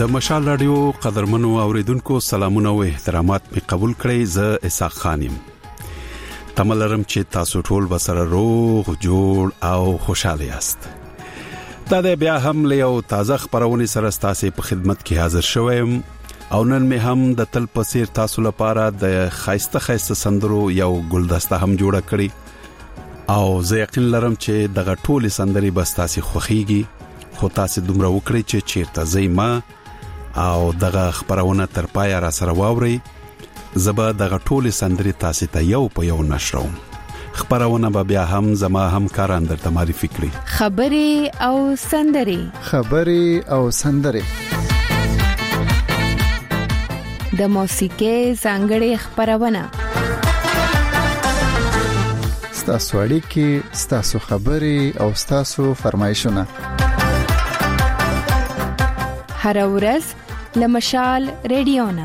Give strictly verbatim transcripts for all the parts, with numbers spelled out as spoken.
د مشال رادیو قدرمنو اوریدونکو سلامونه او احترامات می قبول کړئ. زه اسحاق خانم تملرم چې تاسو ټول بسره روغ جوړ او خوشاله یاست. دا د بیا هم له یو تازه خبرونه سره تاسو په خدمت کې حاضر شوم او نن می هم د تل پسیر تاسو لپاره د خایسته خایسته سندرو یو ګلدسته هم جوړه کړی او زه یقین لرم چې دغه ټول سندري بس تاسو خوخيږي، خو تاسو دومره وکړئ چې چیرته زېما او دغه خبرونه تر پای را سره واوري. زبا دغه ټول سندري تاسو ته یو په یو نشروم. خبرونه به بیا هم زما همکاران درته معرفي کړي. خبري او سندري خبري او سندري د موسیقي څنګهړي خبرونه ستاسو اړیکې، ستاسو خبري او ستاسو فرمایشونه هر ورځ لمشال رادیونا.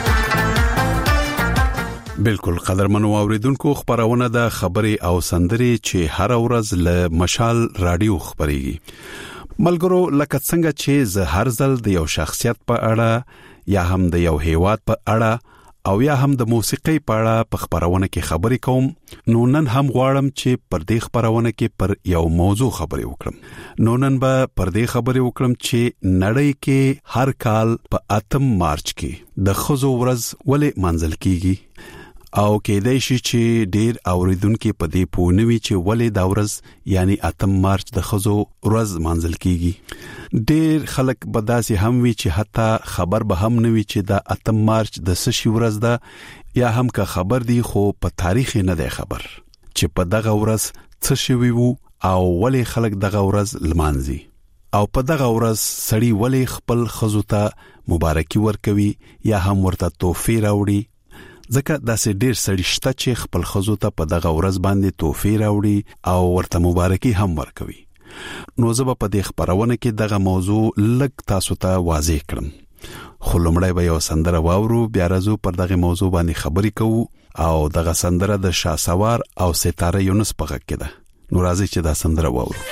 بالکل قدرمنو اوریدونکو، خبرونه د خبري او سندري چې هر ورځ له مشال رادیو خبريږي. ملګرو، لکه څنګه چې زه هر ځل د یو شخصیت په اړه یا هم د یو هیواد په اړه او یا هم د موسیقي په اړه په خبرونه کې خبرې کوم، نو نن هم غواړم چې پر دې خبرونه کې پر یو موضوع خبرې وکړم. نو نن به پر دې خبرې وکړم چې نړۍ کې هر کال په اتم مارچ کې د ښځو ورځ ولې منځل کیږي او کېدای شي چې ډېر اوریدونکو په دې پوښتنه چې ولې دا ورځ یعنی اتم مارچ د ښځو ورځ منځل کیږي. ډېر خلک بداسي هم وی چې حتی خبر به هم نه وی چې دا اتم مارچ د سشي ورځ ده یا هم که خبر دی خو په تاریخ نه دی خبر چې په دغه ورځ څه شوی وو او ولې خلک دغه ورځ لمانځي او په دغه ورځ سړی ولې خپل ښځو ته مبارکي ورکوي یا هم ورته تحفې راوړي. ځکه داسې ډېر سړي شته چې خپل ښځو ته په دغه ورځ باندې تحفې راوړي او ورته مبارکي هم ورکوي. نو زه به په دې خبرونه کې دغه موضوع لږ تاسو ته واضح کړم. خو لومړی به یو سندره واورو، بیا راځو پر دغه موضوع باندې خبرې کوو او دغه سندره د شاسوار او ستاره یونس په غږ کې ده. نو راځي چې دا سندره واورو.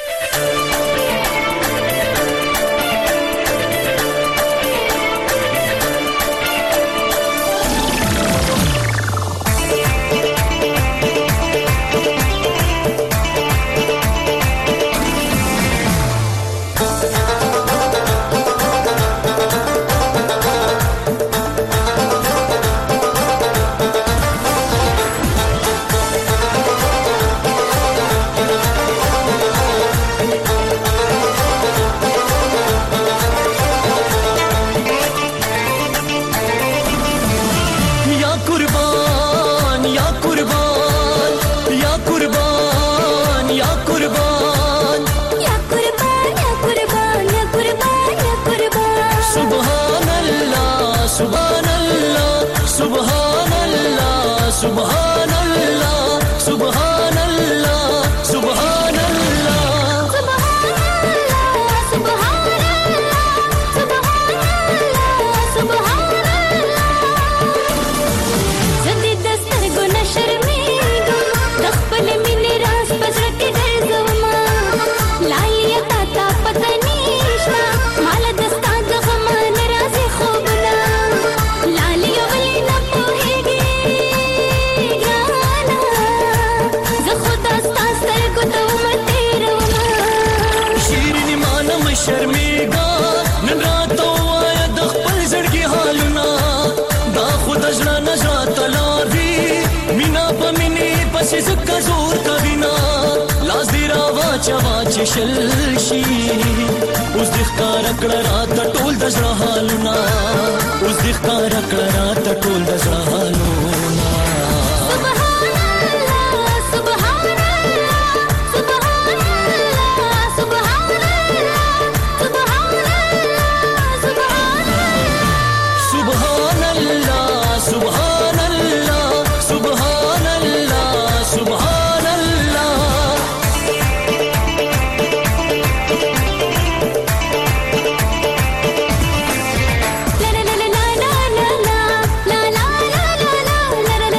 شل شي اوس د ښکار کړه رات ټول د زړه حالونه، اوس د ښکار کړه رات ټول د زړه حالونه. La la la la la la la la la la la la la la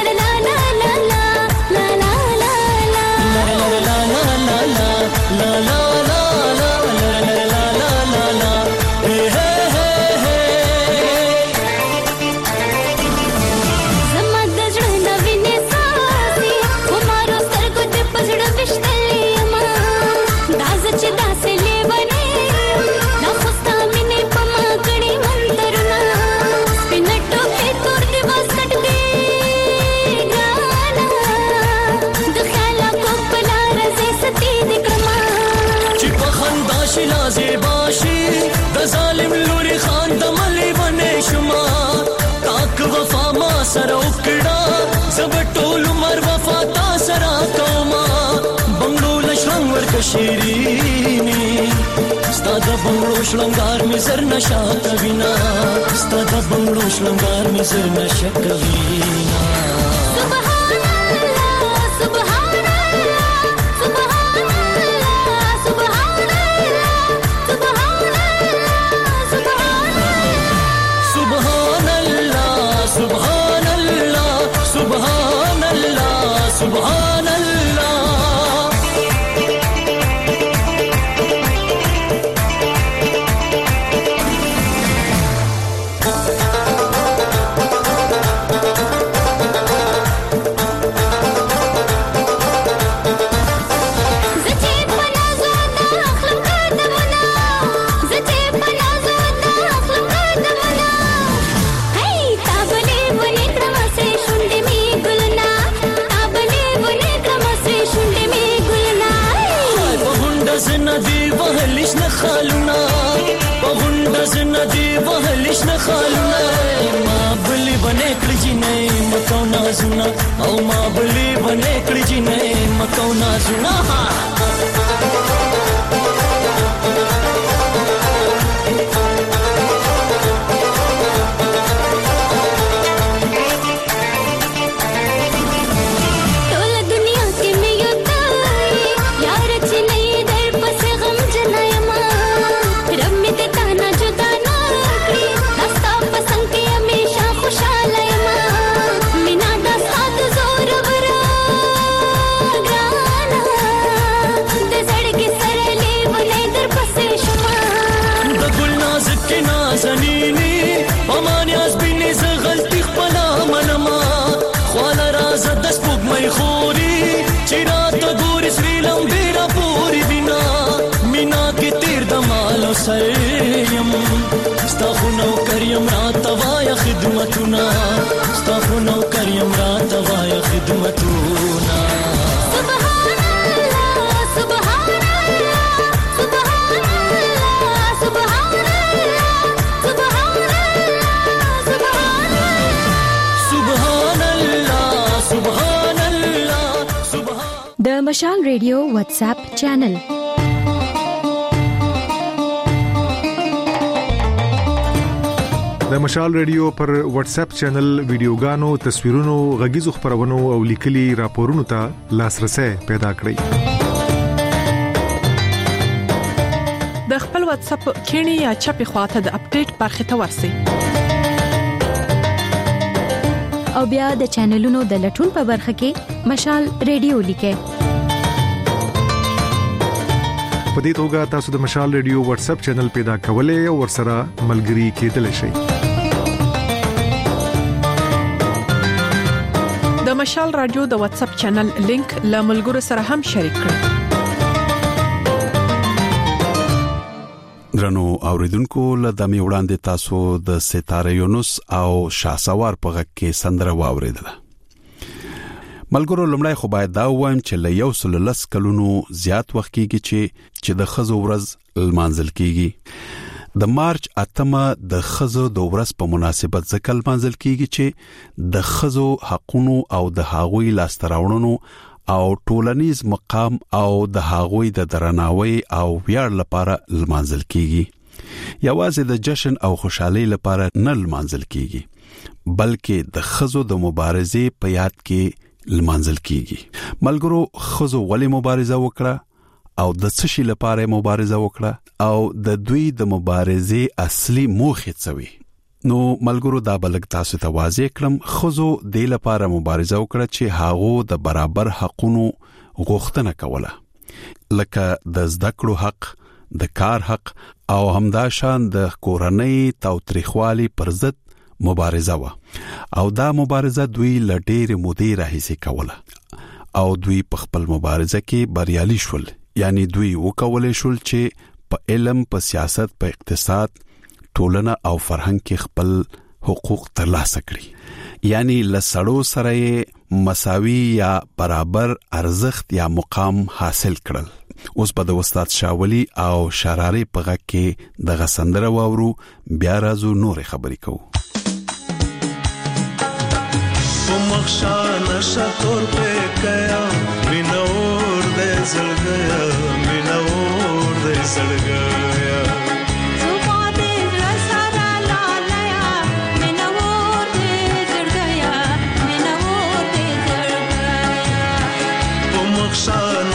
شیرینی ستا د بنگړو شلنګار می زر نشه کوینا ستا د بنگړو شلنګار می زر نشه کوینا او ما بلی بنے کړی جنې مکو نازونه سریم ستا خو نوکریم راته وایه خدمتونه ستا خو نوکریم راته وایه خدمتونه سبحان الله سبحان الله سبحان الله سبحان الله سبحان الله سبحان الله سبحان الله سبحان د مشال ریډیو واتس اپ چینل د مشال ریډیو پر واتس اپ چینل ویډیوګانو تصویرونو غږیزو خبرونو او لیکلي راپورونو ته لاسرسي پیدا کړئ د خپل واتس اپ کینی یا چپی خواته د اپډیټ برخه ته ورسئ او بیا د چینلونو د لټون په برخه کې مشال ریډیو لیکئ په دې توګه تاسو د مشال ریډیو واتس اپ چینل پیدا کولای او ورسره ملګري کېدلی شئ د مشال رادیو د واتس اپ چینل لینک له ملګرو سره هم شریک کړئ درنو اوریدونکو له دمه وړاندې تاسو د ستاره یونس او شاسوار په غږ کې سندره واوریدله ملګرو لمړی خو باید دا وایم چې له یو سل لس کلونو زیات وخت کېږي چې چې د خزو ورځ لمانځل کېږي د مارچ اتمه د خزو د ورځ په مناسبت ځکه لمانځل کېږي چې د خزو حقوقو او د هغوی لاستراوړنو او ټولنیز مقام او د هغوی د درناوي او ویاړ لپاره لمانځل کېږي یوازې د جشن او خوشحالي لپاره نه لمانځل کېږي بلکې د خزو د مبارزې په یاد کې لمانځل کېږي ملګرو خزو ولې مبارزه وکړه او د څه شي لپاره مبارزه وکړه او د دوی د مبارزې اصلي موخه څه وي نو ملګرو دا بلګ تاسو ته واضح کړم خزو د لپاره مبارزه وکړه چې هغه د برابر حقوقو غوښتنه کوله لکه د زده کړو حق د کار حق او همدا شان د کورنۍ تاوتریخوالي پر ضد مبارزه و او دا مبارزه دوی لډېر مودې راهیسې کوله او دوی په خپل مبارزه کې بریالي شول یعنی دوی وکولای شول چې په علم په سیاست په اقتصاد ټولنه او فرهنګ کې خپل حقوق ترلاسه کړي یعنی لسړو سره مساوي یا برابر ارزښت یا مقام حاصل کړل اوس په د استاد شاولی او شراري په غږ کې د غسندره واورو بیا راځو نور خبرې کوو مخشان شتور په کیا مینور دې زل گیا مینا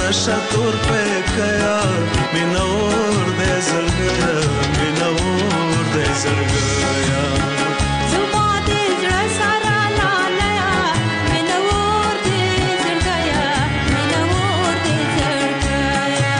نشه تور په کیا مینور دې زړګیا مینور دې زړګیا زما دې زړه سره لاله مینور دې زړګیا مینور دې زړګیا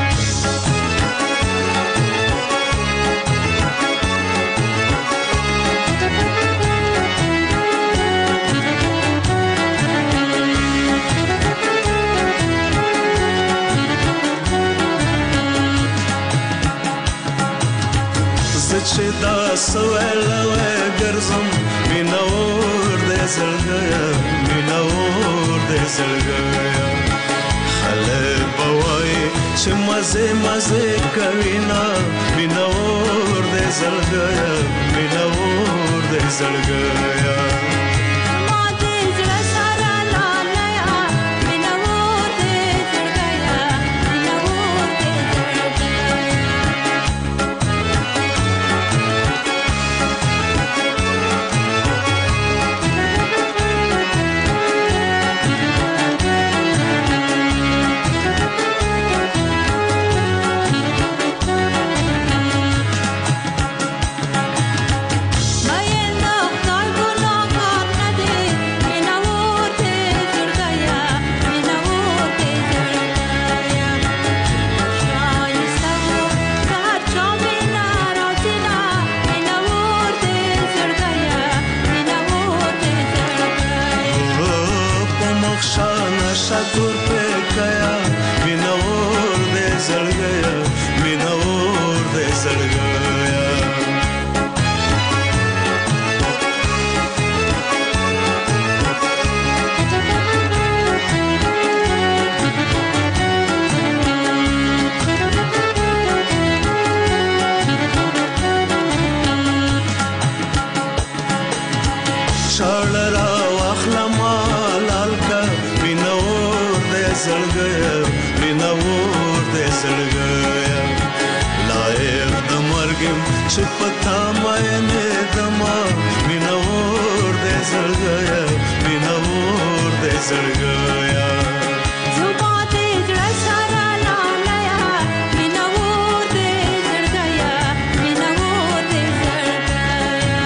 چې دا سوالوي ګرځم مینور دې زړګیا مینور دې زړګیا خلک بوای چې مزه مزه کوي نا مینور دې زړګیا مینور دې زړګیا چې پتا مې دما مینور دې زړګیا مینور دې زړګیا زما دې زړه سره لاله مینور دې زړګیا مینور دې زړګیا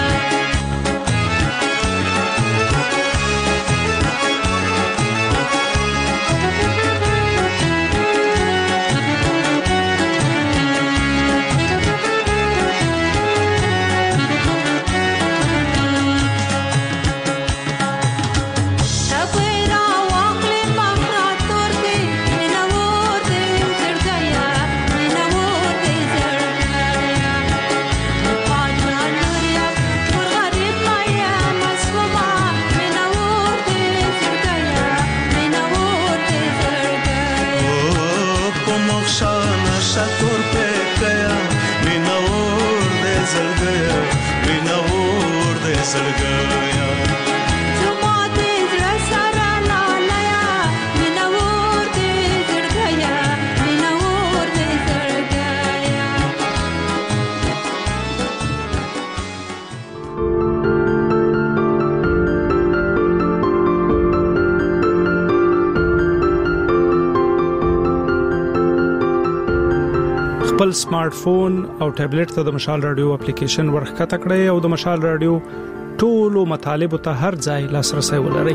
خپل سمارټ فون او ټابلیټ ته د مشال رادیو اپلیکیشن ورخته کړئ او د مشال رادیو ټولو مطالب ته هر ځای لاسرسي ولرئ.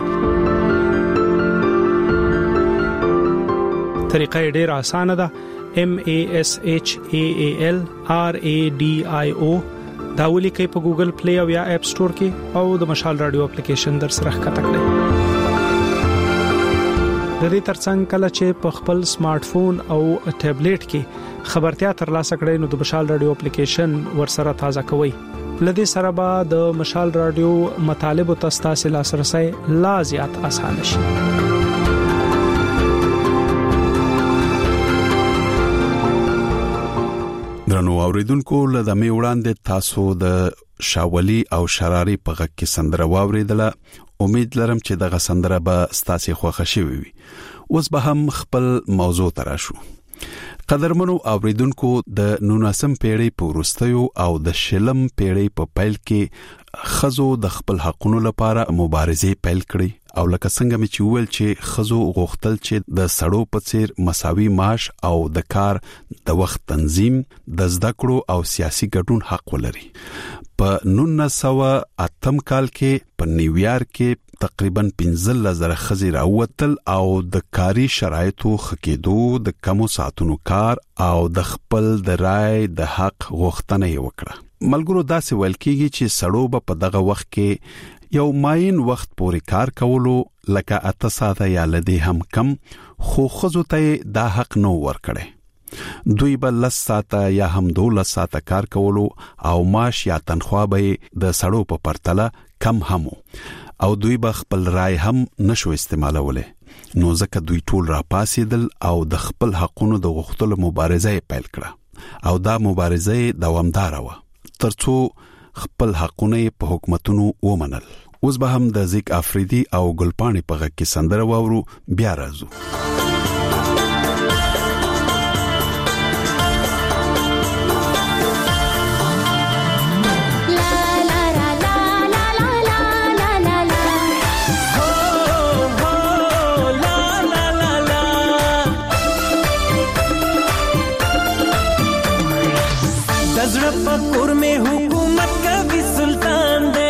طریقه ډیره اسانه ده. M A S H A A L R A D I O دا ولیکئ په ګوګل پلی او یا اپ سٹور کې او د مشال رادیو اپلیکیشن در سره ښکته کړئ. د دې ترڅنګ کله چې په خپل سمارټ فون او ټابلیټ کې خبرتیا ترلاسه کړئ نو د مشال رادیو اپلیکیشن ورسره تازه کوئ. لدې سره به د مشال رادیو مطالب او تاسو لاسرسي لا زیات اسانه شي. درنو اوریدونکو لدمه وړاندې تاسو د شاولي او شراري په غږ کې سندره واوریدله. امید لرم چې دغه سندره به ستاسو خوښه شي وي. اوس به هم خپل موضوع تراشو. قدرمنو اوریدونکو د نولسم پیړۍ په وروستیو او د شلم پیړۍ په پیل کې خزو د خپل حقونو لپاره مبارزه پیل کړې او لکه څنګه مې چې ویل چې خزو غوښتل چې د سړو په څیر مساوي معاش او د کار د وخت تنظیم د زده کړو او سیاسي ګډون حق ولري. په نولس سوه اتم کال کې په نیویارک کې تقریبا پنځه زره خزې راوتل او د کاري شرایطو خکېدو د کمو ساعتونو کار او د خپل د رای د حق غوښتنه یې وکړه. ملګرو داسې ویل کېږي چې سړو په دغه وخت کې یو ماین وخت پورې کار کولو لکه اته ساعته یا لدی هم کم، خو خزو ته دا حق نو ورکړي. دوی به لس ساعته یا هم دولس ساعته کار کولو او معاش یا تنخواه به د سړو په پرتله کم همو او دوی به خپل رای هم نشو استعمالوله. نو ځکه دوی ټول را پاسېدل او د خپل حقونو د غوښتلو مبارزه پیل کړه او دا مبارزه دوامدار وه ترڅو خپل حقونه په حکومتونو ومنل. اوس به هم د زیک افریدي او ګلپاڼي په غږ کې سندره واورو، بیا راځو. पकुर में हुकूमत का भी सुल्तान दे,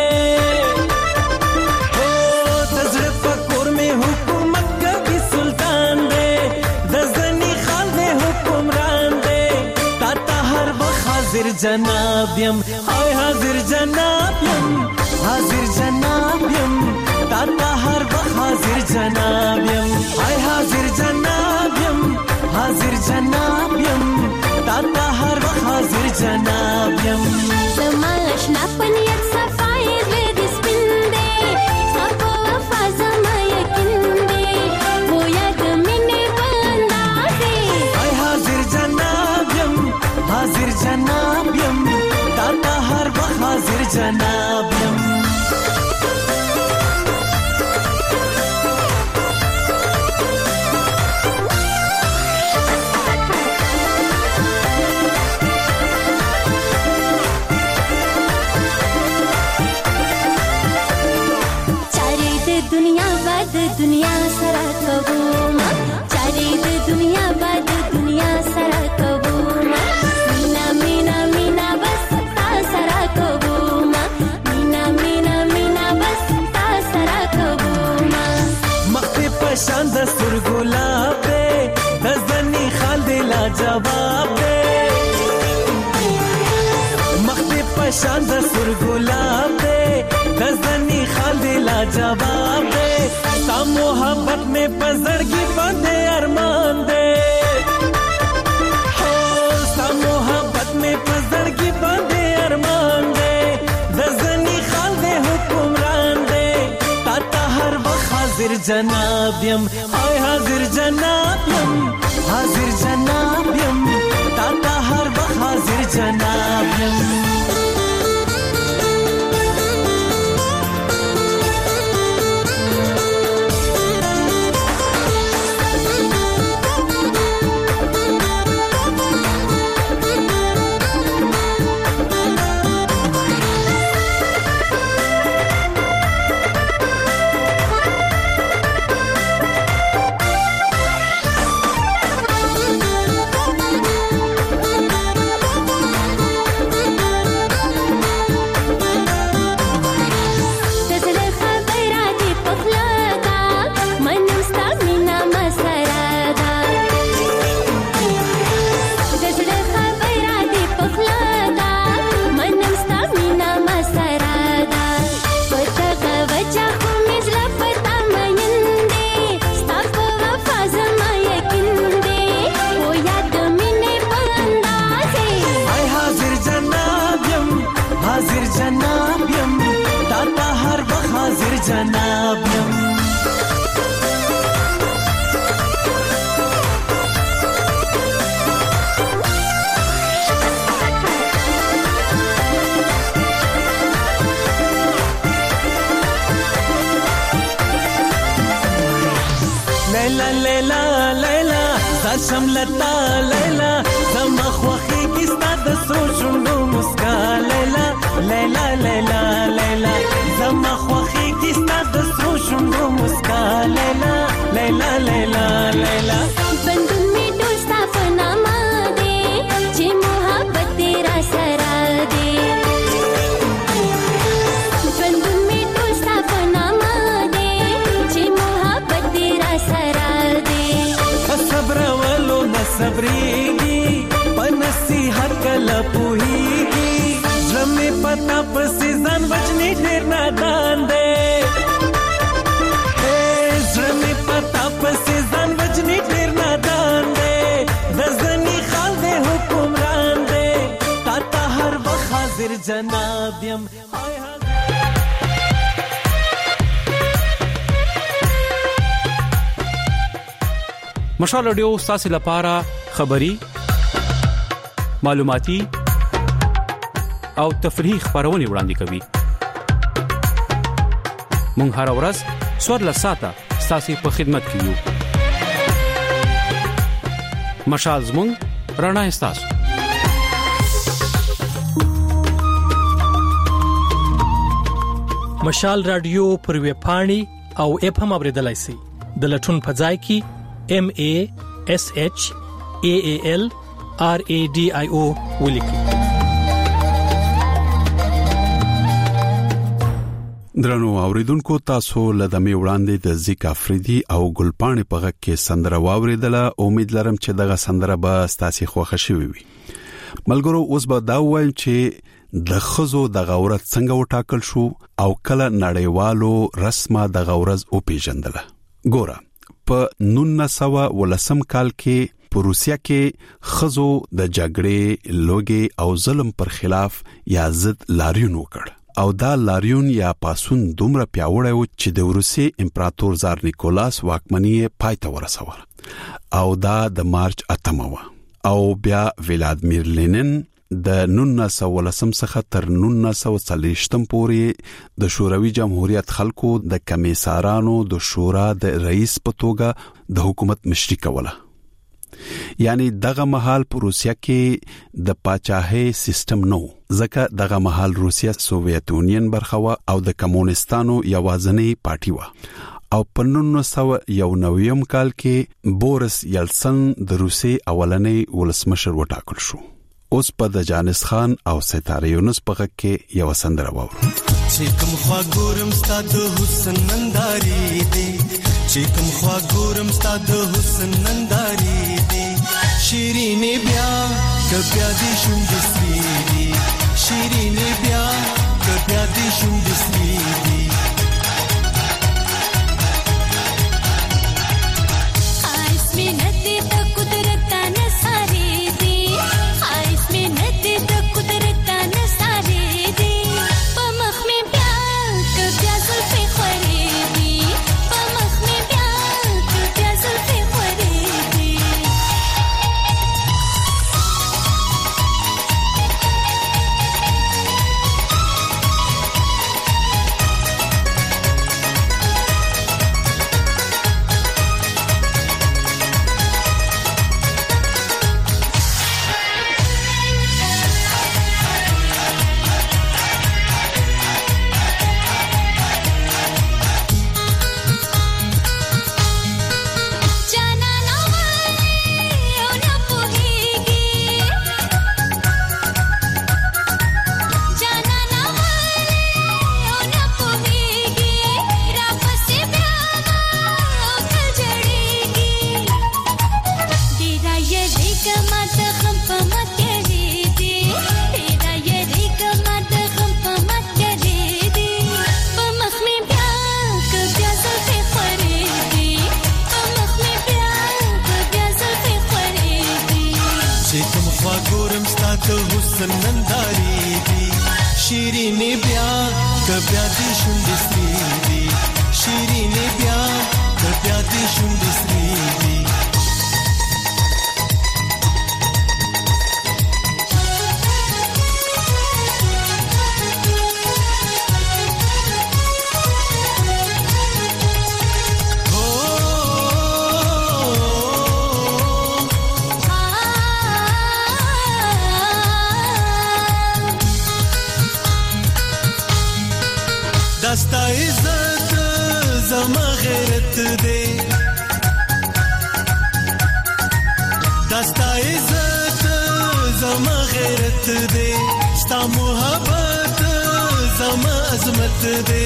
हो तजर पकुर में हुकूमत का भी सुल्तान दे, दजनी खाल दे हुक्मरान दे, ताता हर वक्त हाजिर जनाबियम, हाय हाजिर जनाबियम, हाजिर जनाबियम, ताता हर वक्त हाजिर जनाबियम, हाय हाजिर जनाबियम, हाजिर जनाबियम, ताता हर वक्त हाजिर जनाबियम. समाश ना पनियत सफाई वेद स्पिंदे, सबो वफा जमा यकीन दे, वो याद मिने बंदाजे. हाय हाजिर जनाबियम, हाजिर जनाबियम, ताता हर वक्त हाजिर जनाबियम. दुनिया बाद दुनिया सरा कबूमा, चारे दे दुनिया बाद दुनिया सरा कबूमा, मीना मीना मीना बस ता सरा कबूमा, मीना मीना मीना बस ता सरा कबूमा. मख्ते पशान दस्तूर गुलाब दे, दजनी खाल दे ला जवाब दे, मख्ते पशान दस्तूर गुलाब दे, दजनी खाल दे ला जवाब दे, ता मोहब्बत में पजरगी बंदे अरमान दे, हो ता मोहब्बत में पजरगी बंदे अरमान दे, दजनी खाल दे हुक्मरान दे, ताता हर वक्त हाजिर जनाबियम, हाय हाजिर जनाबियम, हाजिर जनाबियम, ताता हर वक्त हाजिर जनाबियम. شملتا لیلا زما خوخي کیستا د سوچونو مسکا لیلا لیلا لیلا لیلا زما خوخي کیستا د سوچونو مسکا لیلا لیلا لیلا لیلا بندون می دوستا فناما دے چې محبت تیرا سرا دے بندون می دوستا فناما دے چې محبت تیرا سرا دے صبر ولو نه صبرېږي پنصیحت کله پوهېږي زړه مې پتا پسې ځان وجنې ډېر نادان دی زړه مې پتا پسې ځان وجنې ډېر نادان دی د ځنې خال دی حکمران دی تا ته هر وخت حاضر جناب یم مشال رادیو ستاسو لپاره خبري معلوماتي او تفریحي خبرونه وړاندې کوي. مونږ هر ورځ څوار لساته ستاسو په خدمت کې یو. مشال زموږ رڼا ستاسو. مشال رادیو پر ویب پاڼې او اپ هم اوریدلای شئ. د لټون په ځای کې M A S H A A L R A D I O ولیکئ. درنو اوریدونکو تاسو لدمه وړاندې د زیکا فریدي او ګلپانې په غږ کې سندره واوریدله. امید لرم چې دغه سندره به تاسو خوښ شي وي. ملګرو اوس به دا وایم چې د خزو د غورت څنګه وټاکل شو او کله نړیوالو رسمه د غورز او پیژندله. ګوره په نولس سوه ولسم کال کې په روسیا کې خزو د جګړې لوګي او ظلم پر خلاف یا ضد لاریون وکړ او دا لاریون یا پاسون دومره پیاوړی و چې د روسي امپراتور زار نیکولاس واکمنۍ پای ته ورسوله او دا د مارچ اتمه و او بیا ولادمیر لینین د نولس سوه ولسم څخه تر نولس سوه څلوېښتم پورې د شوروي جمهوریت خلکو د کمیسارانو د شورا د رئیس په توګه د حکومت مشري کوله. یعنی دغه مهال په روسیا کې د پاچاهۍ سیستم نو ځکه دغه مهال روسیا سوویت یونین برخه و او د کمونستانو یوازنۍ پارټي و او په نولس سوه یو نویم کال کې بوریس یلسن د روسي اولنۍ ولسمشر وټاکل شو. اوس په د جانس خان او ستاره یونس په غږ کې یو سندره واورو. چې کوم خوا ګورم ستاد حسن ننداري دي چې کوم خوا ګورم ستاد حسن ننداري دي شیرینې بیا کبیا دي شوندسري دي شیرینې بیا کبیا دي شوندسري دي دے دستا عزت زما غیرت دے ستا محبت زما عظمت دے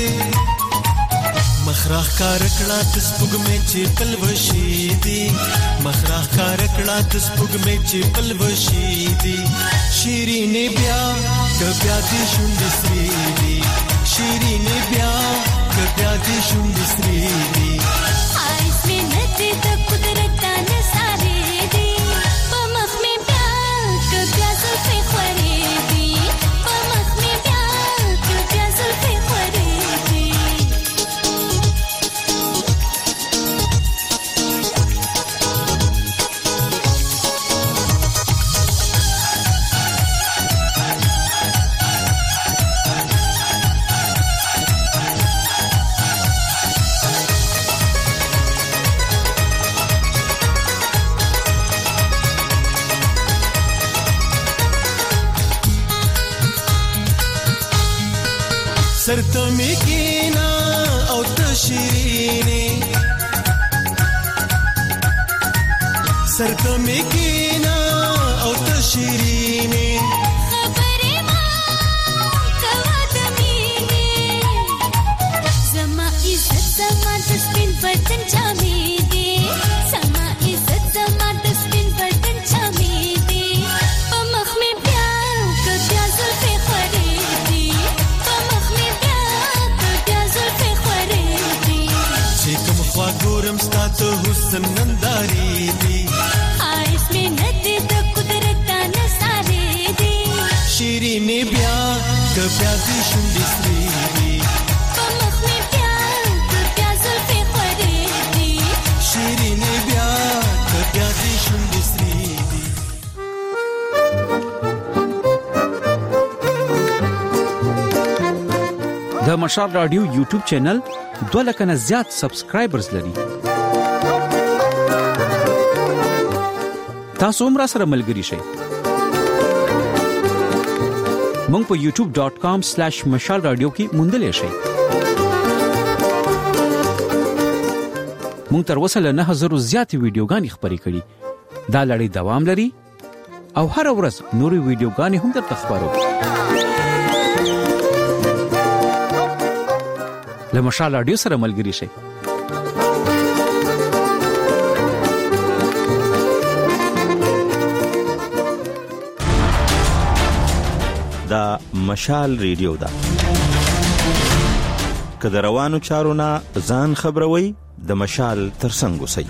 مخراخ کارکړه د سپوږمۍ چې پلوشي دي مخراخ کارکړه د سپوږمۍ چې پلوشي دي شیرینې بیا کبیا دې شونډې سرې دي شیرینې بیا کبیا دې شونډې سرې دي آیس مې نته د قدرت نثارې دي په مخ مې بیا کبیا زلفې خورې دي په مخ مې بیا کبیا زلفې خورې دي سرته می کینا او تشرینی سرته می کینا او تشرینی خبرې ما کوا د مینې زما عزت زما د سپین بدن چامې دي زما عزت زما د سپین بدن چامې دي په مخ مې بیا کبیا زلفې خورې دي په مخ مې بیا کبیا زلفې خورې دي چې کوم خوا ګورم ستا ته حسن نندارې دي آیس مې نته د قدرت نثارې دي شیرینې بیا کبیا دې شونډې سرې دي په مخ مې بیا کبیا زلفې خورې دي شیرینې بیا کبیا دې شونډې سرې دي د مشال رادیو یوټیوب چینل دوه لک نه زیات سبسکرایبرز لري تاسو هم را سره ملګري شئ مونږ په یوټیوب ډاٹ کام سلیش مشال رادیو کې موندلې شئ مونږ تر اوسه له نه هزار زیات ویډیوګانې خپرې کړې دا لړۍ دوام لري او هر ورځ نورې ویډیوګانې هم درته خپرو له مشال رادیو سره ملګري شئ دا مشال ریډیو دا که د روانو چارو نه ځان خبروي د مشال ترڅنګ اوسئ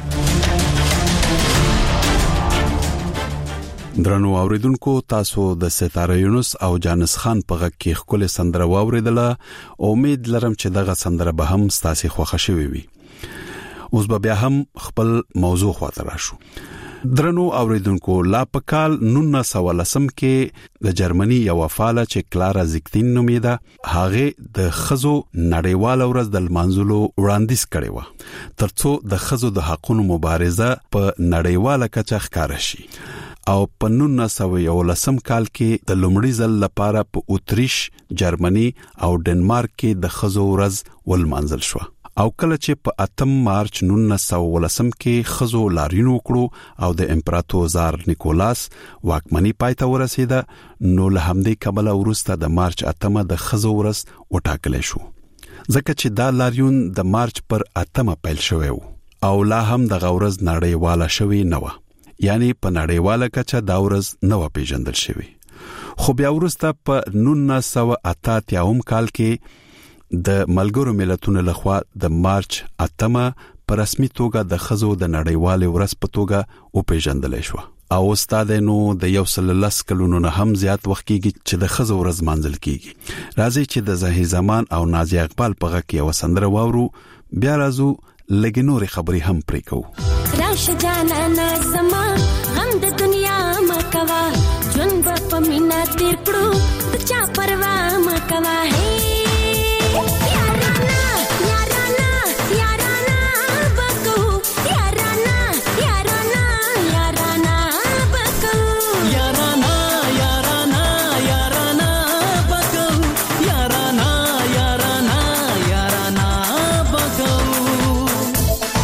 درنو اوریدونکو تاسو د ستاره یونس او جانس خان په غږ کې خپل سندره واوریدله امید لرم چې دغه سندره به هم ستاسو خوښه شوي وي اوس به بیا هم خپل موضوع خواته راشو درنو اوریدونکو لا پکال نونس ولسم کې د جرمني یو فعاله چې کلارا زیکتین نومیده هغه د خزو نړیوال ورځ د منځلو وړاندیز کړي و ترڅو د خزو د حقوقو مبارزه په نړیواله کچه ښکار شي او په نونس ولسم کال کې د لومړي ځل لپاره په اتریش جرمني او ډنمارک کې د خزو ورځ ولمنځل شو او کله چې په اتم مارچ نونس ولسم کې خزو لاریون وکړو او د امپراتور زار نیکولاس واکمنۍ پای ته ورسیده نو له همدې کبله وروسته د مارچ اتمه د خزو ورځ وټاکل شو ځکه چې دا لاریون د مارچ پر اتمه پیل شوی او لا هم د غورز نړیواله شوی نه و یعنی په نړیواله کچه دا ورځ نه و پیژندل شوی خو بیا وروسته په نونس اتیا کال کې د ملګرو ملتونو لخوا د مارچ اتمه په رسمي توګه د خزو د نړیوال ورځ په توګه او پیژندل شو او استاد نو د یو سل لس کلونو نه هم زیات وخت کېږي چې د خزو ورځ منځل کېږي راځي چې د زهي زمان او نازي اقبال په غږ کې وسندره واورو بیا راځو لګنوري خبري هم پرې کوو راش جانا نازما غم د دنیا مکوا جون په مینا تیر کړو چا پروا مکوا هي یارانا یارانا یارانا بکو یارانا یارانا یارانا بکو یارانا یارانا یارانا بکو یارانا یارانا یارانا بکو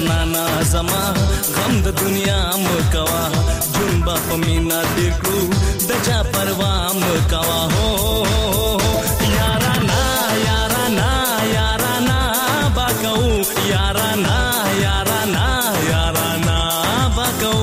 جانانا زما غم د دنیا مکوا جون با پمینا دیکھو دچا پروا مکوا ہو یارانا یارانا یارانا باکو یارانا یارانا یارانا باکو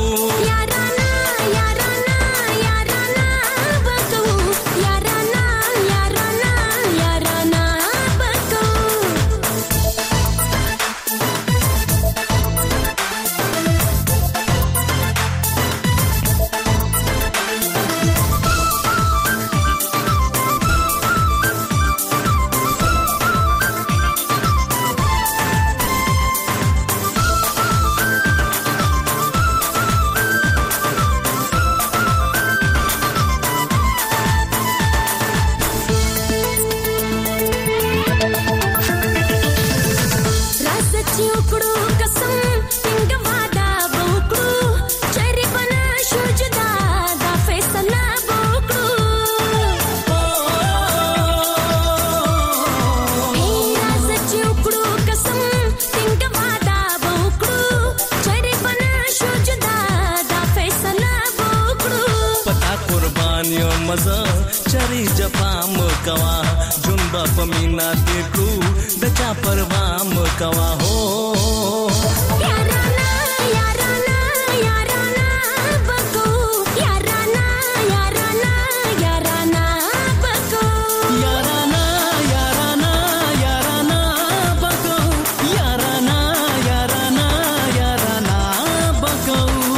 मजा चरी जपा मकवा जुनबा पमीना देखू दचा परवा मकवा हो याराना याराना याराना बको याराना याराना याराना बको याराना याराना याराना बको याराना याराना याराना बको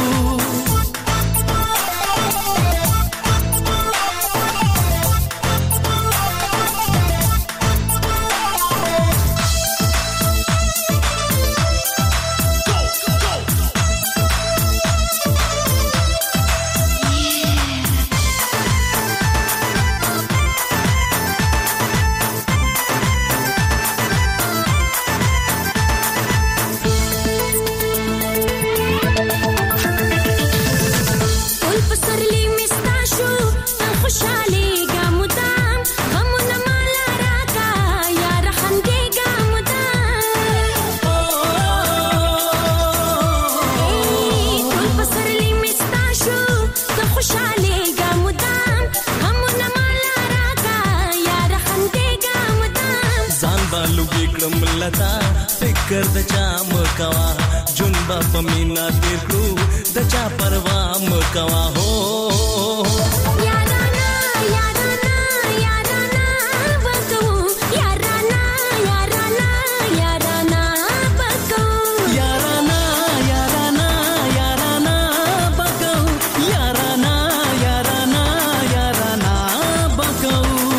फिकर दचा मकवा जुनबा पमीना देखू दचा परवा मकवा हो याराना याराना याराना बको याराना याराना याराना बको याराना याराना याराना बको याराना याराना याराना बको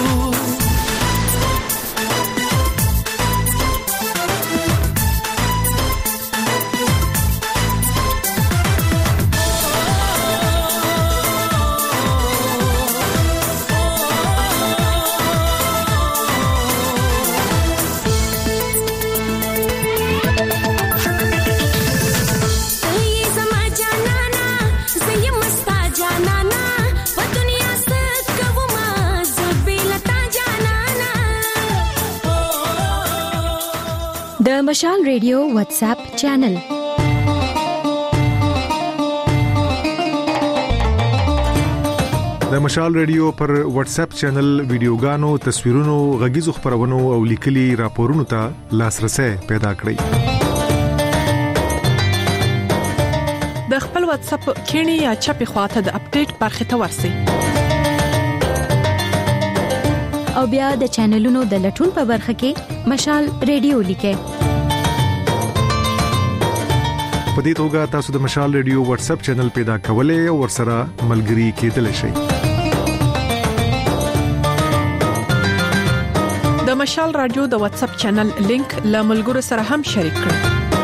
د مشال ریډیو واتس اپ چینل د مشال ریډیو پر واتس اپ چینل ویډیوګانو تصویرونو غږیزو خبرونو او لیکلي راپورونو ته لاسرسي پیدا کړئ د خپل واتس اپ کینی یا چپی خواته د اپډیټ برخه ته ورسی او بیا د چینلونو د لټون په برخه کې مشال ریډیو لیکه په دې توګه تاسو د مشال ریډیو واتس اپ چینل پیدا کولای او ورسره ملګري کېدلی شئ د مشال رادیو د واتس اپ چینل لینک له ملګرو سره هم شریک کړئ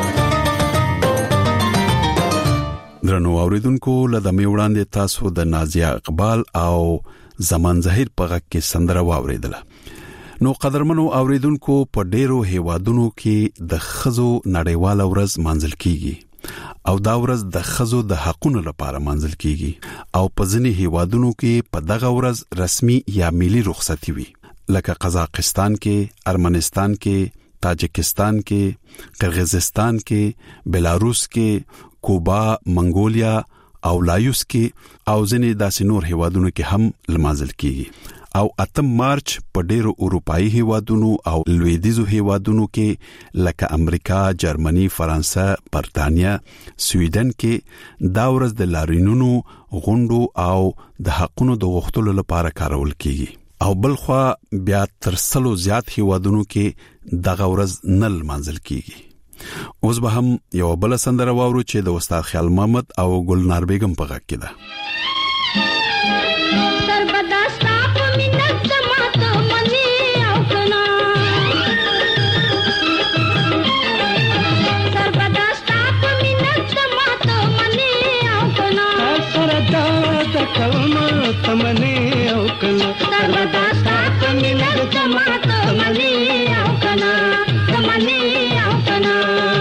درنو اوریدونکو لدمه وړاندې تاسو د نازیه اقبال او زمان ظاهر په غږ کې سندره واوریدله نو قدرمنو اوریدونکو په ډیرو هیوادونو کې د خزو نړیواله ورځ مانځل کیږي او دا ورځ د خزو د حقونو لپاره مانځل کیږي او په ځینې هیوادونو کې په دغه ورځ رسمي یا ملي رخصتي وي لکه قزاقستان کې، ارمنستان کې، تاجکستان کې، قرغیزستان کې، بیلاروس کې، کوبا، منګولیا او لایوس کې او ځینې داسې نور هیوادونو کې هم لمانځل کیږي. او اتم مارچ په ډېرو اروپאי هیوادونو او لویدیزو هیوادونو کې لکه امریکا، جرمني، فرانسه، برتانیا، سویډن کې دا ورځ د لارینونو غونډو او د حقونو د غوښتلو لپاره کارول کیږي. او بلخوا بیا تر سلو زیات هیوادونو کې دغه ورځ نه لمانځل کیږي. اوس به هم یو بل سندره واورو چې د استاد خیال محمد او ګلنار بیگم په غږ کې ده. تمنه او کنا سربدا سات مینه جماعت تمنه او کنا تمنه او کنا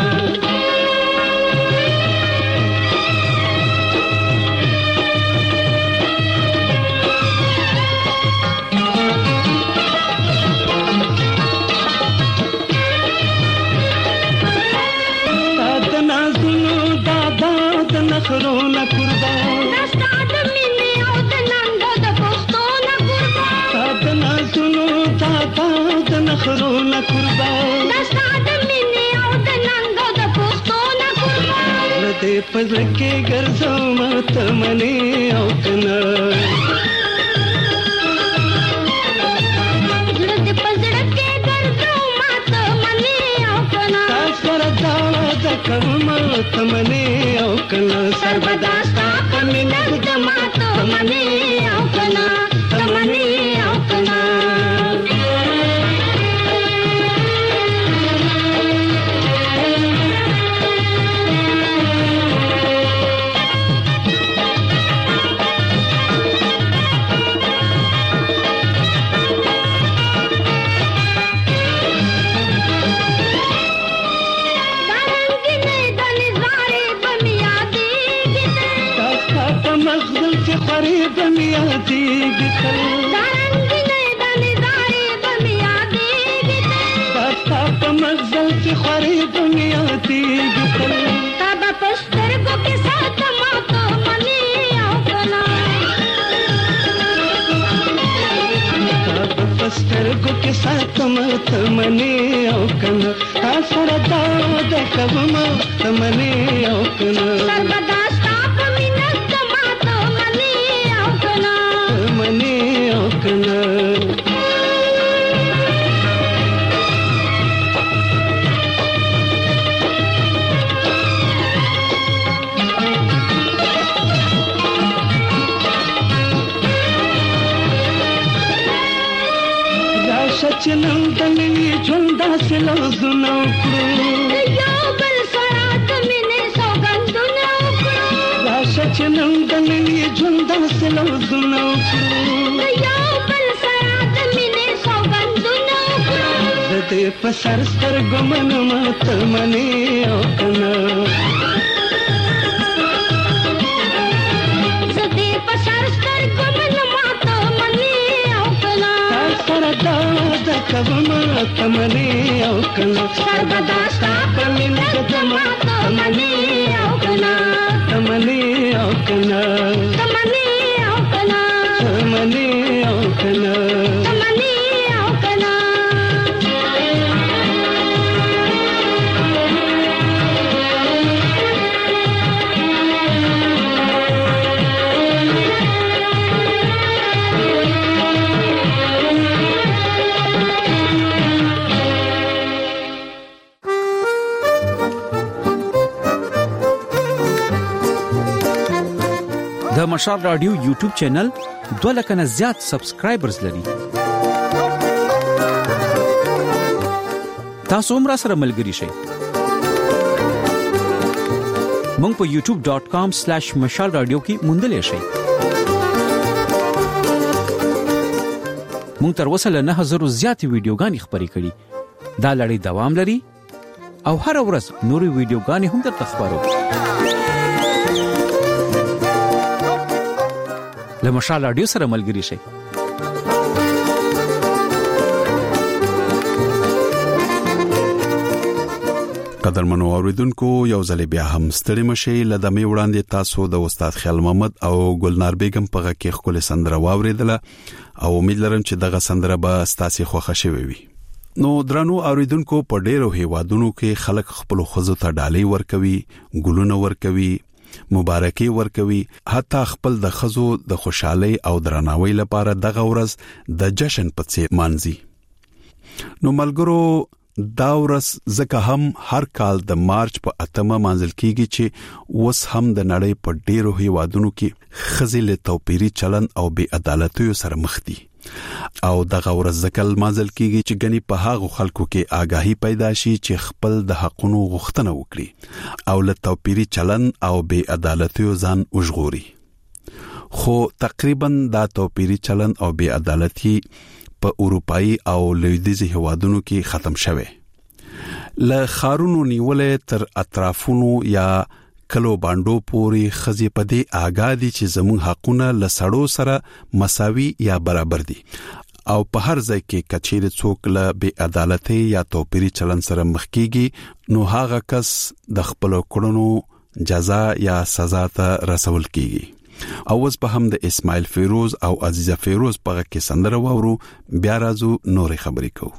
دادنا زنو دادا د نخرو نه قربان دستاد مینه او د ننګ د پښتو نه قربان دادنا زنو دادا د نخرو نه قربان دستاد مینه او د ننګ د پښتو نه قربان لدې پزړه کې ګرځو مات منی او کنا لدې پزړه کې ګرځو مات منی او کنا سره دا د کوم تمنه او کنا سربدا ستا کمنه جماعت تمنه او کنا تمنه او کنا خريب ميادي قتل دارنګنه داني داري بميادي قتل باستا په مغزل چې خريب ميادي قتل تابا پستر کو کے ساتھ مات منی او کنا تابا پستر کو کے ساتھ مات منی او کنا تاسر دا د کوم تمنی او کنا سربدا منی او کنا راشه چې نن دلې ژوند داسې لوزونه وکړو یو بل سره د مینې سوګندونه وکړو راشه چې نن دلې ژوند داسې لوزونه وکړو یو بل سره د مینې سوګندونه وکړو د دې په سر سترګو منم ته منې او کنا د دې په سر سترګو منم ته منې او کنا سره دا د کوم ته منې او کنا سربدا ستا په مینه جماعت ته منې او کنا ته منې او کنا ته منې او کنا ته منې او کنا ته منې او کنا د مشال رادیو یوټیوب چینل دوه لک نه زیات سبسکرایبرز لري. تاسو هم را سره ملګري شئ. مونږ په یوټیوب ډاٹ کام سلیش مشال رادیو کې موندلې شئ. مونږ تر اوسه له نه هزار زیات ویډیوګانې خبرې کړې. دا لړۍ دوام لري او هر ورځ نوري ویډیوګانې هم درته خبرو. له مشال رادیو سره ملګري شئ. قدرمنو اوریدونکو یو ځل بیا هم ستړي مشي لدمه وړاندې تاسو د استاد خیال محمد او ګلنار بیگم په کې خپل سندره واوریدله او امید لرم چې دغه سندره به ستاسو خوښه شوي وي. نو درنو اوریدونکو په ډیرو هیوادونو کې خلک خپل خوځو ته ډالۍ ورکوي، ګلونه ورکوي، مبارکي ورکوي، حتی خپل د خزو د خوشحالي او درناوي لپاره دغه ورځ د جشن په څیر مانځي. نو ملګرو دا ورځ ځکه هم هر کال د مارچ په اتمه مانځل کیږي چې اوس هم د نړۍ په ډیرو هیوادونو کې ښځې له توپیري چلن او بې عدالتیو سره مخ دي او دغه ورځ ځکه مانځل کیږي چې ګني په هغه خلکو کې آگاهي پیدا شي چې خپل د حقونو غوښتنه وکړي او له توپیري چلن او بې عدالتیو ځان وژغوري. خو تقریبا دا توپیري چلن او بې عدالتي په اروپאי او لویدیځ هیوادونو کې ختم شوه. له خارونو نیولې تر اطرافونو یا کلو باندو پوري خزي پدې آګادي چې زموږ حقونه له سړو سره مساوي یا برابر دي او په هر ځای کې کچېر څوک له بې عدالتۍ یا توپیري چلن سره مخ کیږي نو هغه کس د خپل کړنو جزا یا سزا ته رسول کیږي. او اوس په هم د اسماعیل فیروز او عزیزه فیروز په کې سندره وورو بیا راځو نورې خبرې کوو.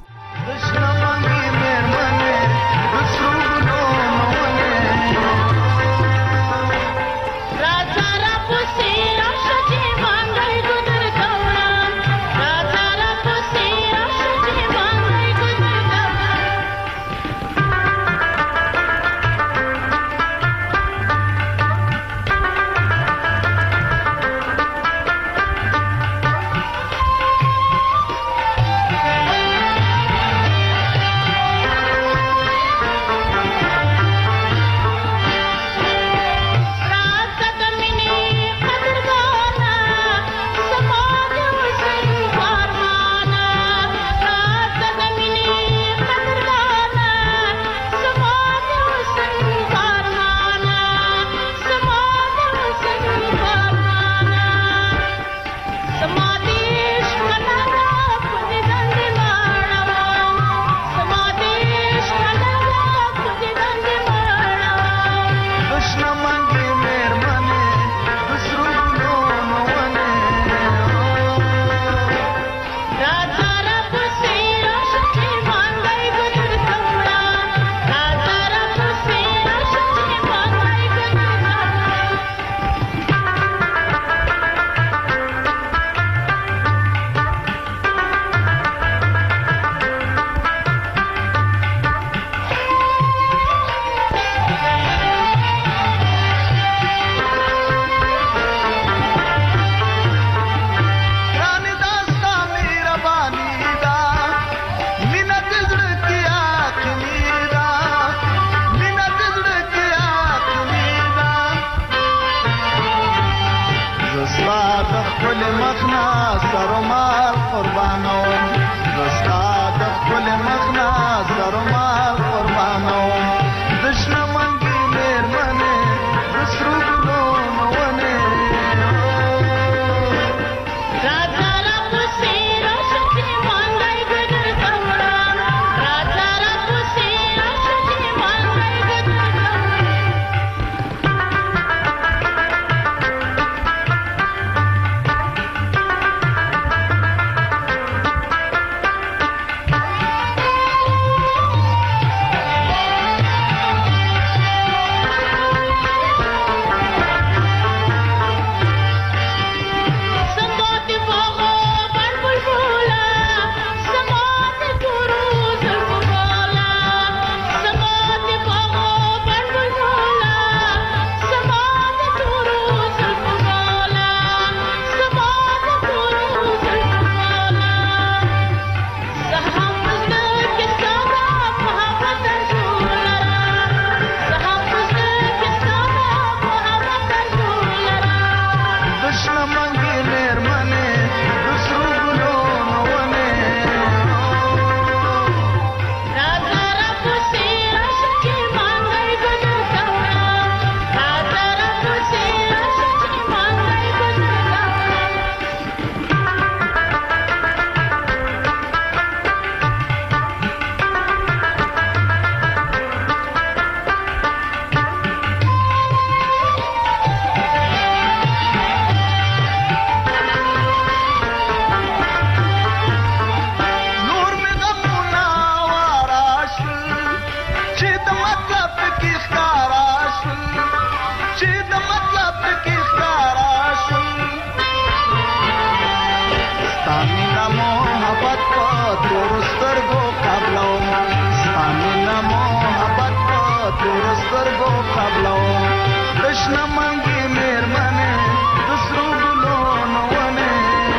محبت په تور سترګو قبلو ستامنا محبت په تور سترګو قبلو دشنا منګي مېرمنه د سرو ګلو نوونه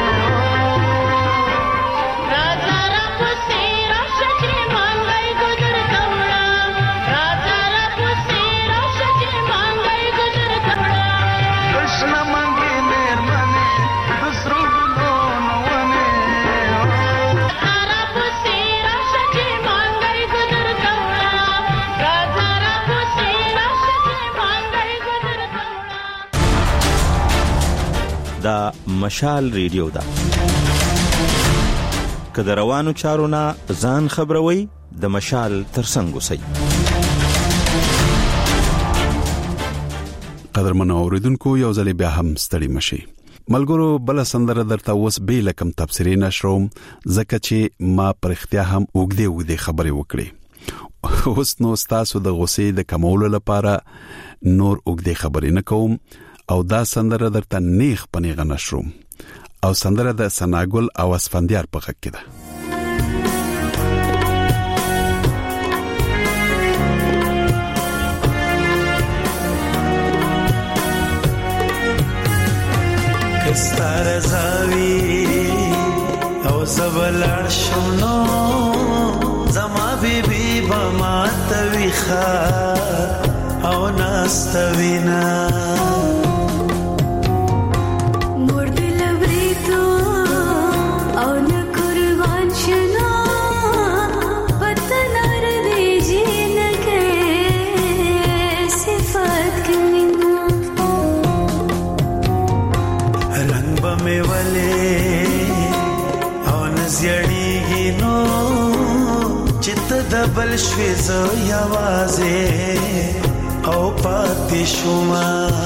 راځه را پسې راشه چې مانګای ګذر کوړه راځه را پسې راشه چې مانګای ګذر کوړه دشنا منګي مېرمنه د سرو ګلو نوونه راځه را پسې راشه چې مانګای ګذر کوړه راځه را پسې راشه چې مانګای ګذر کوړه. دا مشال ریډیو ده که د روانو چارو نه ځان خبروي د مشال ترڅنګ اوسئ. قدرمنو اوریدونکو یو ځل بیا هم ستړي مشي. ملګرو بل سندره درته اوس به لکم تفسیری نشروم ځکه چې ما پر اختیا هم وګدې وګدې خبرې وکړې. اوس نو تاسو د غوسې د کمولو لپاره نور وګدې خبرې نه کوم او دا سندره درته نیخ پنیغه نشروم او سندره د سناګل او اسفندیار په غږ کې ده. کستار زاوی او زبلار شونو زما بیبی بما تویخا او ناستوینا دبل شوی زو یوازه او پاتې شوما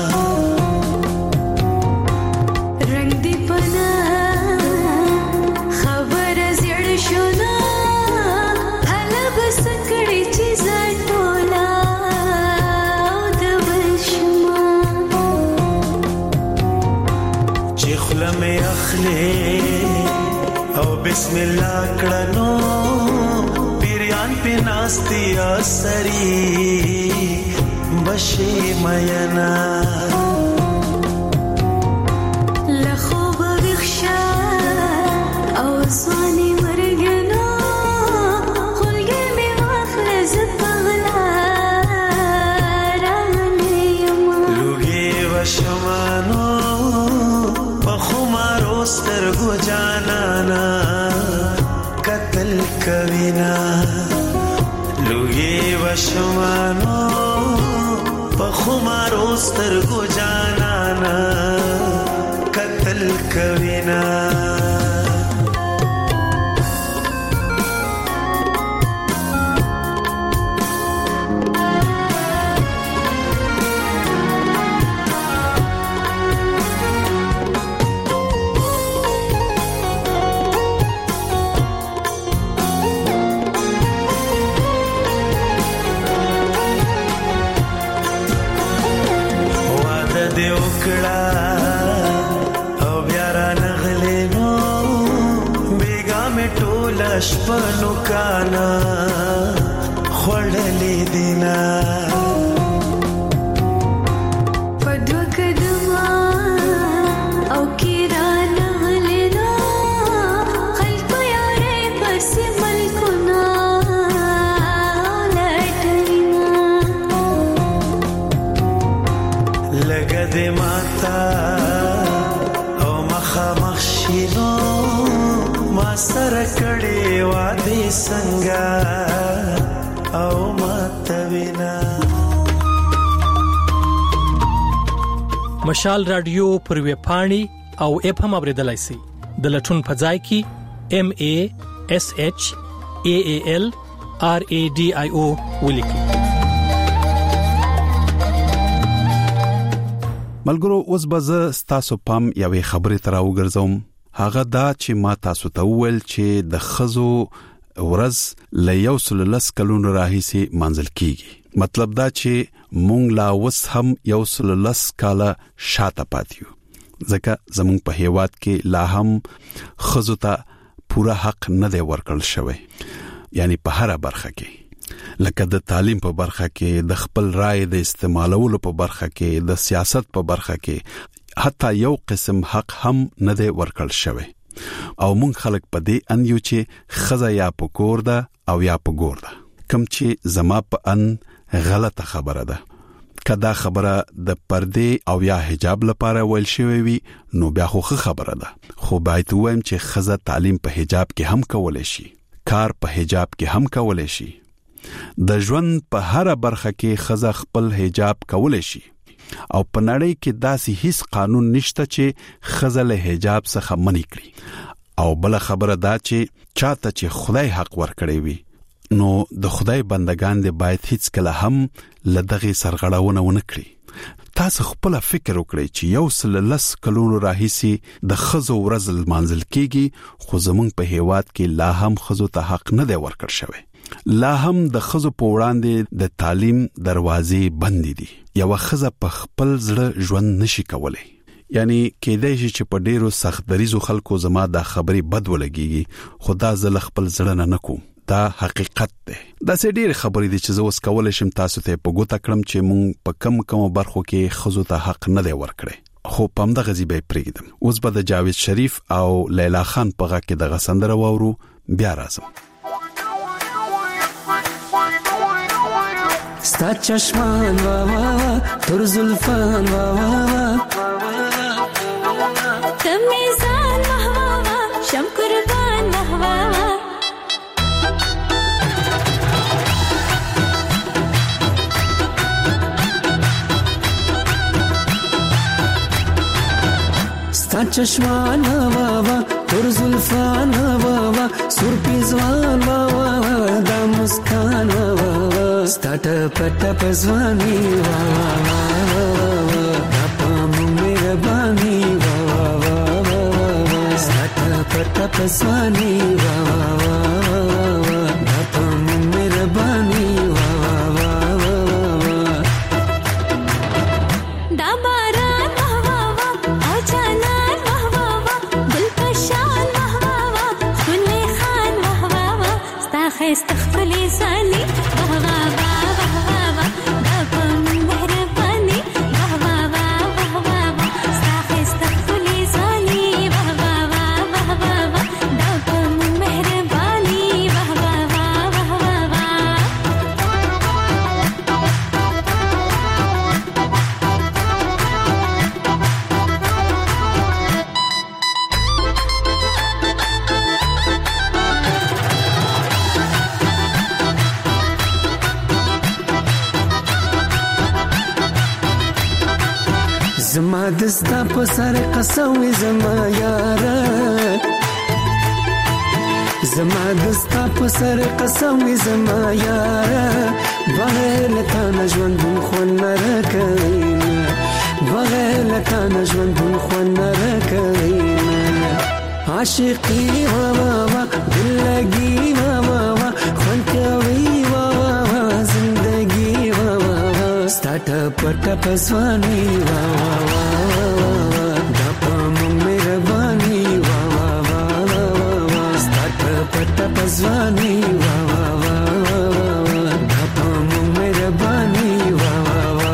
رنگ دی پنا خبر زړ شونا هله بس کړي چې زټولا دبل شوما چې خلمه اخلي او بسم الله کړنو پناستی آسری بشی مینا لخوب بخشا او زوانی مرگنا خلگی می غفلز پغلا رانیم لوگی و شمانو بخمارو سترگو جانانا قتل کوینا لوگی و شمانو پخمارو سترگو جانانا قتل کوینا شپنو کانا خوڑلی دینا پدو کدما او کیران غلینا خلق یاره پس ملکنا لٹرینا لگا دی ماتا او مخا مخشینو ما سره کړي وادي څنګه او ماتوینا. مشال رادیو پر وی پاڼي او اپ هم اوریدلای شي د لټون په ځای کې ام ا اس اچ ا ا ال ار ا ډي اي او ولیکي. ملګرو اوس به زه ستاسو پام یوې خبرې تر وګرځوم. هغه دا چې ما تاسو ته وویل چې د خزو ورځ ل یو سل لس کلونو راهیسي منځل کیږي. مطلب دا چې مونږ لا وس هم یو سل لس کاله شاته پاتیو ځکه زمونږ په هیواد کې لا هم خزو ته پوره حق نه دی ورکړل شوی، یعنی په هر برخه کې، لکه د تعلیم په برخه کې، د خپل رائے د استعمالولو په برخه کې، د سیاست په برخه کې، حتی یو قسم حق هم نه دی ورکړل شوی. او مونږ خلک په دې ان یو چې خزه یا په کور ده او یا په ګور ده، کم چې زما په ان غلطه خبره ده. کدا خبره د پردې او یا حجاب لپاره ویل شوی وي نو بیا خو خبره ده، خو باید وایم چې خزه تعلیم په حجاب کې هم کولای شي، کار په حجاب کې هم کولای شي، د ژوند په هر برخه کې خزه خپل حجاب کولای شي. او په نړۍ کې داسې هیڅ قانون نشته چې خزه له حجاب څخه منع کړي. او بل خبره دا چې چاته چې خدای حق ورکړي وي نو د خدای بندگان دې باید هیڅ کله هم لدغه سرغړاونه ونه کړي. تاسو خپل فکر وکړئ چې یو سل لس کلونو راهیسي د خزو ورځ منزل کېږي، خو زمونږ په هیواد کې لا هم خزو ته حق نه دی ورکړ شوی، لا هم د خزو په وړاندې د تعلیم دروازې بندې دي. یو خزه په خپل زړه ژوند نشي کولای، یعنی کېدای شي چې په ډیرو سخت دریزو خلکو زما دا خبرې بد ولګيږي، خو دا زه خپل زړه نه نکوم، دا حقیقت ده. دا سې ډېر خبرې دي چې زه اوس کولای شم تاسو ته په ګوته کړم چې مونږ په کم کم برخو کې خزو ته حق نه دی ورکړی، خو په همدغه ځای به پرېږدم. اوس به د جاوید شریف او لیلا خان په غږ کې دغه سندره واورو، بیا راځم. ستا چشمان وا وا تر زلفان وا وا تمیزان وا وا شم قربان وا وا ستا چشمان وا وا تر زلفان وا وا سور پیزوان وا وا دا مسکان وا وا ستا ټپ ټپ ځواني وا وا دا پام مهرباني وا وا ستا ټپ ټپ ځواني وا وا دا پام مهرباني وا وا دا باران وا وا او جانان وا وا ګلپشان وا وا خوني خان وا وا ستا خيست خپل سالي وا وا زما دستا په سر قسم زما یاره، زما دستا په سر قسم زما یاره، بغیر لتا نژوند خون نرکوینه، بغیر لتا نژوند خون نرکوینه، عاشقی وا وا وا دلګي وا وا وا خون کوي وا وا زندگی وا وا ستا ټپ ټپ ځواني وا وا دا پام مهرباني وا وا ستا ټپ ټپ ځواني وا وا دا پام مهرباني وا وا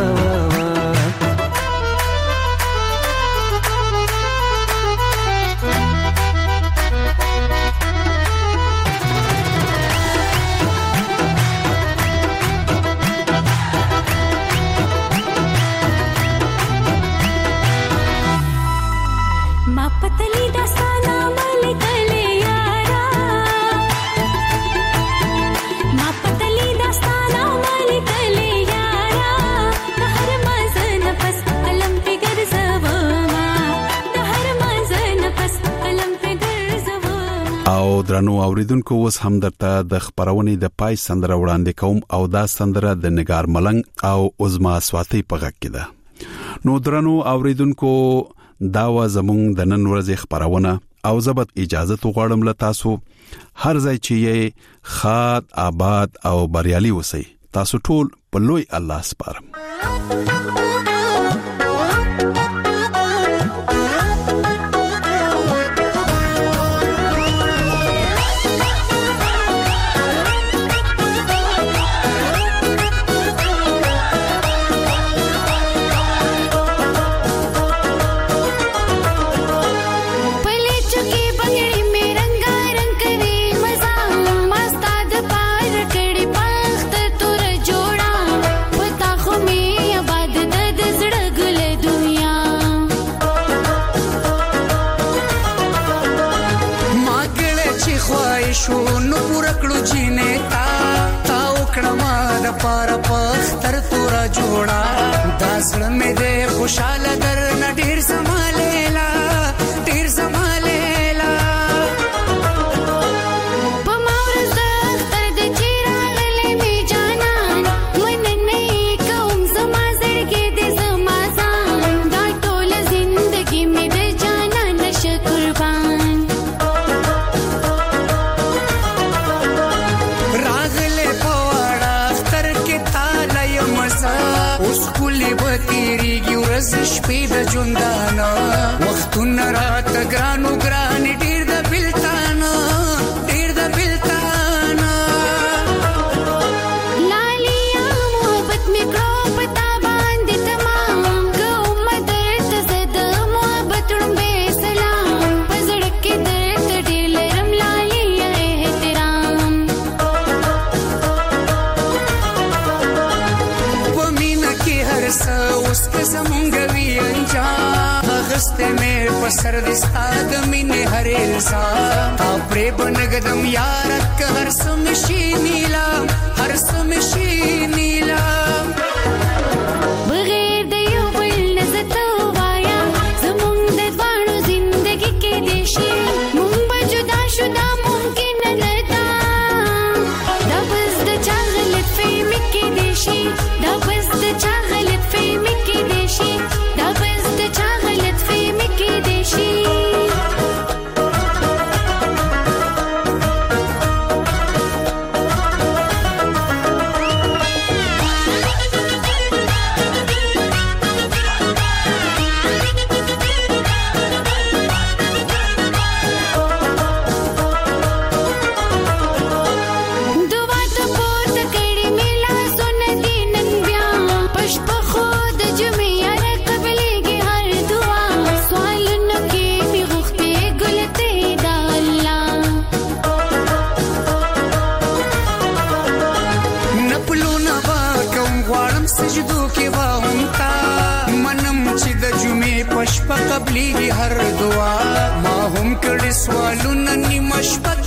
درنو اوریدونکو اوس هم درته د خبرونې د پای سندره وړاندې کوم او دا سندره د نگار ملنګ او عظما سواتی په غږ کې ده. نو درنو اوریدونکو دا و زمونږ د نن ورځې خبرونه او زبط اجازه تو غواړم له تاسو هر ځای چې یې خاد آباد او بریالي وسی. تاسو ټول په لوی الله سپارم. خواهشونو پوره کړو جینې تا تا وکړه ما د پاره پختر تورا جوړا دا زړه مې دې خوشاله در نه ډیر سمالیلا ډیر سمالیلا په مورز د اختر د چیراغلې می جانان من نه کوم زما زړګې دې زما ځان دا ټول زندګي مې د جانان نشه قربان راغله پواړه اختر کې تاله یم مزه اوس کلی به تیریږي ورځ شپې د ژوندانه وختونه راته ګرانو ګران ډېر د بلتانه ډېر د بلتانه لالیا محبت مې کړو پتا باندې تمام کوم درته زد محبت ړومبې سلام په زړه کې درته ډېر لرم لالیا احترام په مینه کې هر څه اوس که زمونږ وي انجام اغسته مې په سر دې ستا د مینې هر الزام تا پرې به نږدم یاره که هر څه مې شي نیلام هر څه مې شي نیلام بغیر د یو بل نه زه ته وایم زمونږ د دواړو زندګي کې دې شي مونږ به جدا شو دا ممکنه نه ده دا بس د چا غلط فهمي کې دې شي دا بس د چا غلط فهمي کې دې شي دا بس د چا غلط فهمي کې دې شي دوا ته پورته کړې مې لاسونه دي نن بیا پشپ خو د جمعې یاره قبلېږي هر دعا سوالونه کې مې غوښتې ګلتې دا الله نپلونه با کوم غواړم سجدو کې با هم تا منم چې د جمعې په شپه قبلېږي هر دعا ما هم کړي سوالونه نیمه شپه